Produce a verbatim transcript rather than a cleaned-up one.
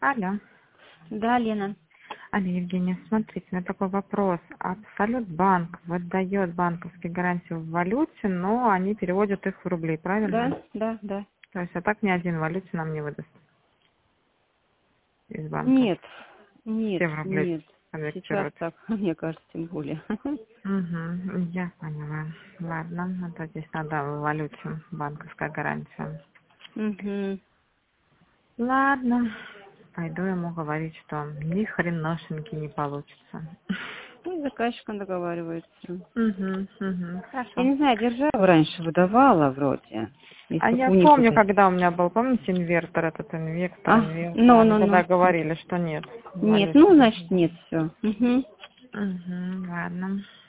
Алло. Да, Лена. Алло, Евгения, смотрите, у меня такой вопрос. Абсолют банк выдает банковские гарантии в валюте, но они переводят их в рубли, правильно? Да, да, да. То есть, а так ни один в валюте нам не выдаст из банка. Нет, нет, Все в рубли нет. Сейчас конвертируют. так, мне кажется, тем более. Угу, я поняла. Ладно, а то здесь надо в валюте банковская гарантия. Угу. Ладно, пойду ему говорить, что ни хреношеньки не получится. Ну, с заказчиком договаривается. Угу, угу, Я хорошо. не знаю, держава раньше выдавала вроде. Если А только я у них помню, это... когда у меня был, помните, инвертор, этот инвектор, А, инвертор, ну, они ну, тогда ну. говорили, что нет Нет, валюты. ну, значит, нет, все. Угу. Угу, ладно.